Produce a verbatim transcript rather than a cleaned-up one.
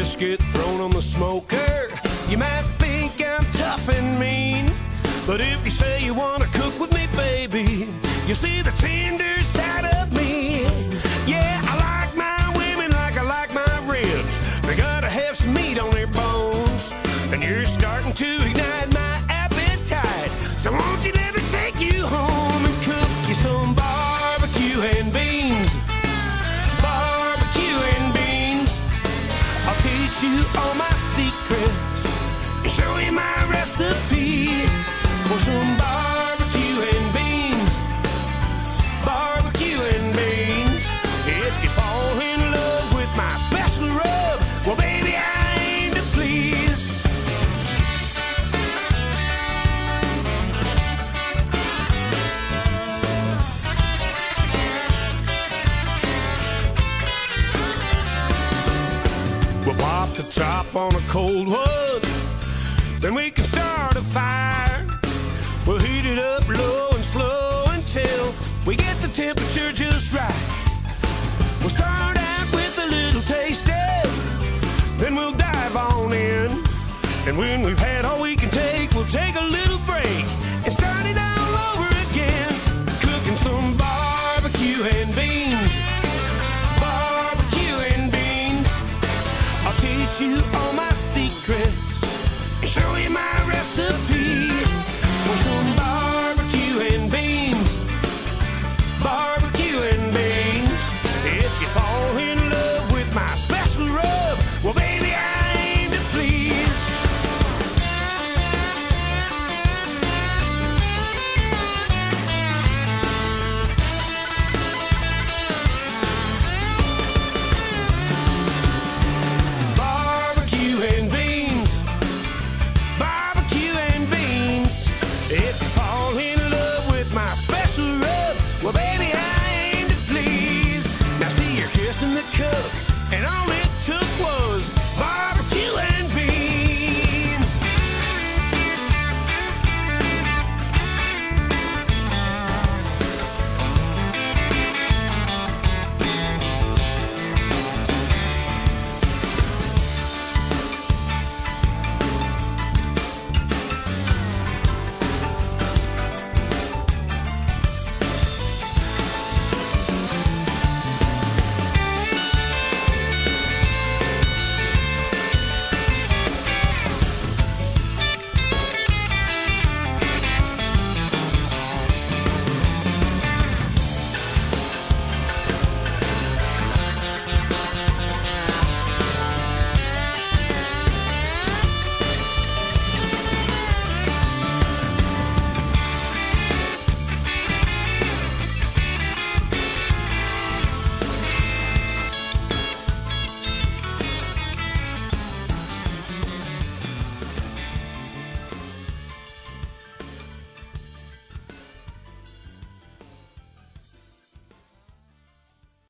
brisket thrown on the smoker. You might think I'm tough and mean, but if you say you wanna cook with me, baby, you see the tender side of me. Yeah, I like my women like I like my ribs. They gotta have some meat on their bones. And you're starting to ignite my appetite, so won't you let me take you home and cook you some barbecue and beans. Barbecue and beans. I'll teach you all my secrets and show you my recipe for some barbecue and beans. Barbecue and beans. If you fall in love with my special rub, well, baby, I aim to please. We'll pop the top on a cold one, then we can start a fire. We'll heat it up low and slow until we get the temperature just right. We'll start out with a little tasty, then we'll dive on in. And when we've had all we can take, we'll take a little break and start it all over again. Cooking some barbecue and beans. Barbecue and beans. I'll teach you all my secrets and show you my recipe for some barbecue.